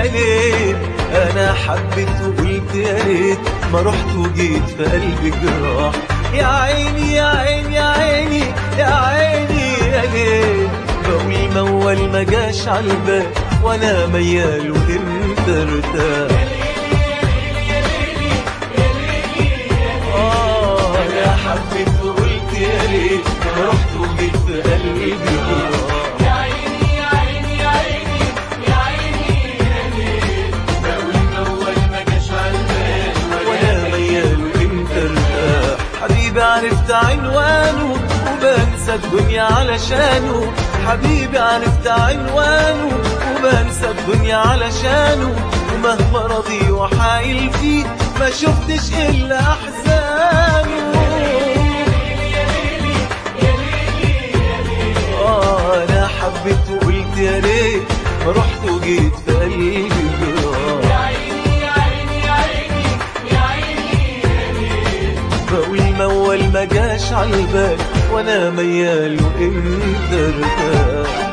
ليل انا حبيت وقلت يا ريت ما رحت وجيت في قلبي جراح. يا عيني يا عيني يا عيني يا عيني يا ليل بقول موال ما جاش عالبال وانا ميال وانت ارتاح. انا حبيت وقلت يا ريت ما رحت وجيت في قلبي جراح. حبيبي عرفت عنوانه وبنسى الدنيا علشانه. حبيبي عرفت عنوانه وبنسى الدنيا علشانه. ومهما رضي وحايل فيه ما شفتش إلا أحزانه. أنا حبيت وقلت يا ريت ما رحت وجيت في قلبي جراح. بقول موال ما جاش عالبال وانا ميال وانت ارتاح.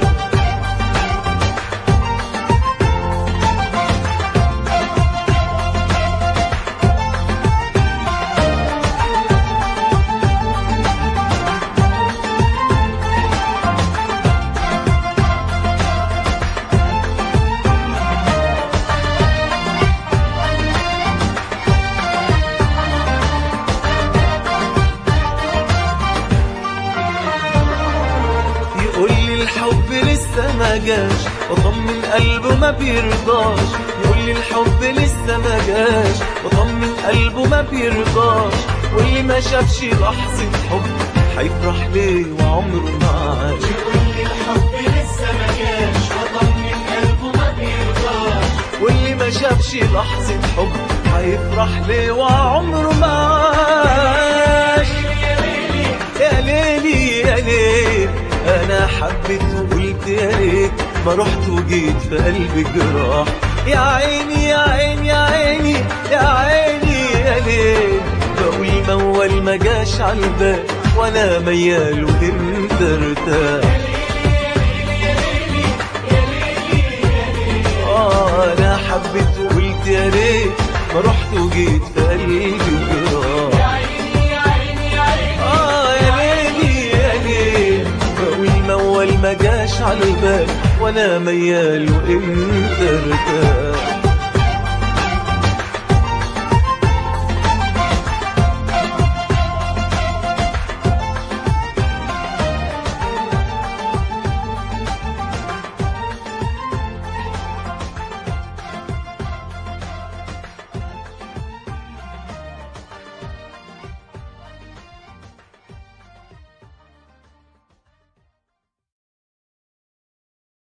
الحب لسه ما جاش وطمن قلبه ما بيرضاش. يقول لي الحب لسه ما جاش وطمن قلبه ما بيرضاش. واللي ما شافش لحظة حب هيفرح ليه وعمره ما عاش. يقول لي الحب لسه ما جاش وطمن قلبه ما بيرضاش. واللي ما شافش لحظة حب هيفرح ليه وعمره ما عاش. يا ليلي يا ليل انا حبيت وقلت يا ريت ما رحت وجيت في قلبي جراح. يا عيني يا عيني يا عيني يا عيني يا ليل بقول موال ما جاش عالبال وانا ميال وانت ارتاح. انا حبيت وقلت يا ريت ما رحت وجيت في قلبي جراح. موال ما جاش عالبال وانا ميال وانت ارتاح.